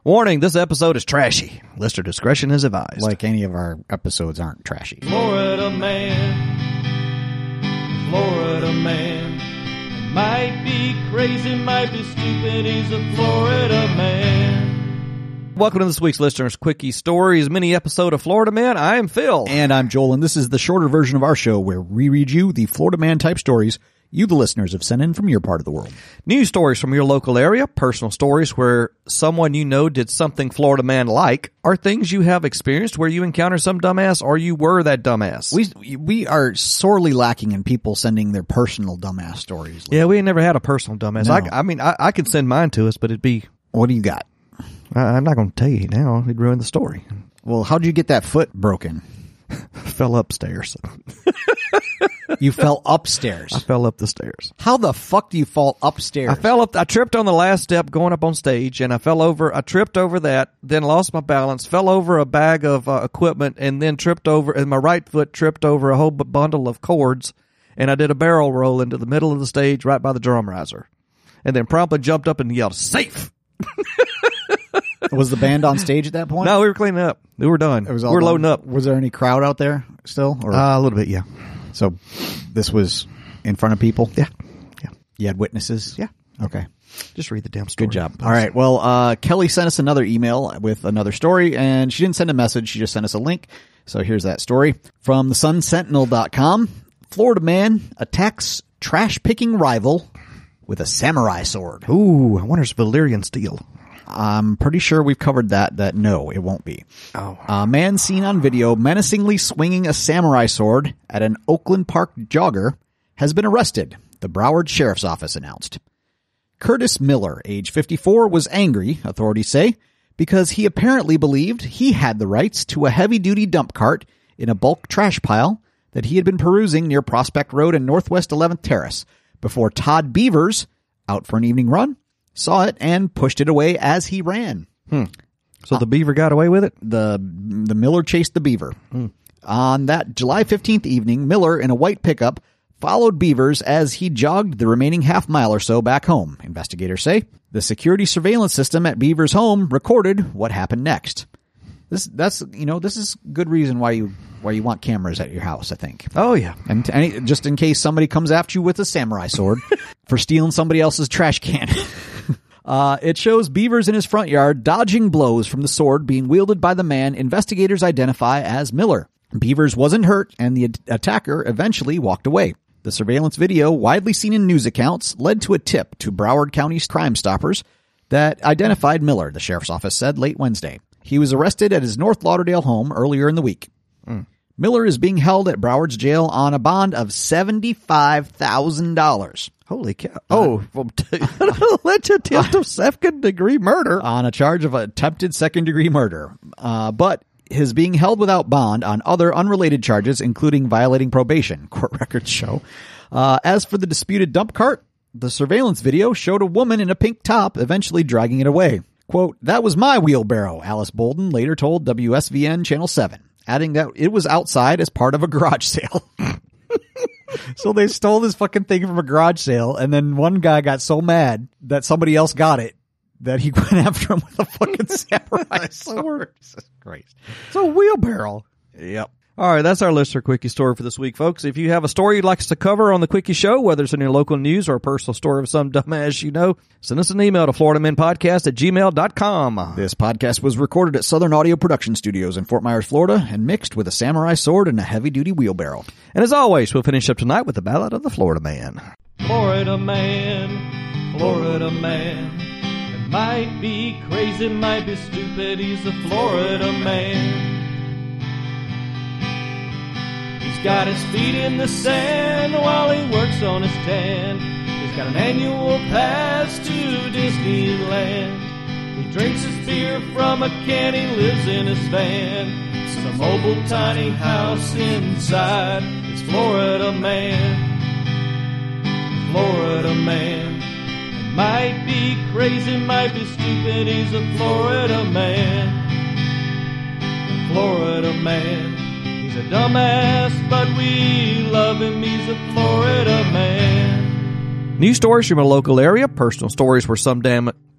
Warning, this episode is trashy. Listener discretion is advised. Like any of our episodes aren't trashy. Florida man. Might be crazy, might be stupid, he's a Florida man. Welcome to this week's Listener's Quickie Stories mini episode of Florida Man. I am Phil. And I'm Joel, and this is the shorter version of our show where we read you the Florida Man type stories you, the listeners, have sent in from your part of the world. News stories from your local area, personal stories where someone you know did something Florida Man like, or things you have experienced where you encountered some dumbass or you were that dumbass. We are sorely lacking in people sending their personal dumbass stories. Yeah, we ain't never had a personal dumbass. No. I could send mine to us, but it'd be... What do you got? I'm not going to tell you now. It'd ruin the story. Well, how'd you get that foot broken? Fell upstairs. You fell upstairs. I fell up the stairs. How the fuck do you fall upstairs? I tripped on the last step going up on stage, and I tripped over that, then lost my balance, fell over a bag of equipment, and then and my right foot tripped over a whole bundle of cords, and I did a barrel roll into the middle of the stage right by the drum riser, and then promptly jumped up and yelled, "Safe!" Was the band on stage at that point? No, we were cleaning up. We were done. We were loading up. Was there any crowd out there still? Or? A little bit, yeah. So this was in front of people? Yeah. You had witnesses? Yeah. Okay. Just read the damn story. Good job. All right. Well, Kelly sent us another email with another story, and she didn't send a message. She just sent us a link. So here's that story. From thesunsentinel.com, Florida man attacks trash-picking rival with a samurai sword. Ooh, I wonder if it's Valyrian steel. I'm pretty sure we've covered that no, it won't be. Oh. A man seen on video menacingly swinging a samurai sword at an Oakland Park jogger has been arrested, the Broward Sheriff's Office announced. Curtis Miller, age 54, was angry, authorities say, because he apparently believed he had the rights to a heavy-duty dump cart in a bulk trash pile that he had been perusing near Prospect Road and Northwest 11th Terrace before Todd Beavers, out for an evening run, saw it and pushed it away as he ran. So the beaver got away with it? The Miller chased the beaver. On that July 15th evening, Miller, in a white pickup, followed Beavers as he jogged the remaining half mile or so back home, investigators say. The security surveillance system at Beavers' home recorded what happened next. This is good reason why you want cameras at your house, I think. Oh, yeah. And just in case somebody comes after you with a samurai sword for stealing somebody else's trash can. It shows Beavers in his front yard dodging blows from the sword being wielded by the man investigators identify as Miller. Beavers wasn't hurt, and the attacker eventually walked away. The surveillance video, widely seen in news accounts, led to a tip to Broward County's Crime Stoppers that identified Miller, the sheriff's office said late Wednesday. He was arrested at his North Lauderdale home earlier in the week. Miller is being held at Broward's jail on a bond of $75,000. Holy cow. Alleged attempt of second-degree murder. On a charge of attempted second-degree murder. But his being held without bond on other unrelated charges, including violating probation, court records show. As for the disputed dump cart, the surveillance video showed a woman in a pink top eventually dragging it away. Quote, "That was my wheelbarrow," Alice Bolden later told WSVN Channel 7, adding that it was outside as part of a garage sale. So they stole this fucking thing from a garage sale, and then one guy got so mad that somebody else got it that he went after him with a fucking samurai sword. Jesus Christ. It's a wheelbarrow. Yep. All right, that's our Listener Quickie story for this week, folks. If you have a story you'd like us to cover on the Quickie Show, whether it's in your local news or a personal story of some dumbass you know, send us an email to FloridaMenPodcast@gmail.com. This podcast was recorded at Southern Audio Production Studios in Fort Myers, Florida, and mixed with a samurai sword and a heavy-duty wheelbarrow. And as always, we'll finish up tonight with the Ballad of the Florida Man. Florida man, Florida man. It might be crazy, might be stupid, he's a Florida man. He's got his feet in the sand while he works on his tan. He's got an annual pass to Disneyland. He drinks his beer from a can, he lives in his van. Some mobile tiny house inside his Florida man. Florida man. It might be crazy, might be stupid, he's a Florida man. Florida man. He's a dumbass, but we love him, he's a Florida man. News stories from a local area, personal stories where some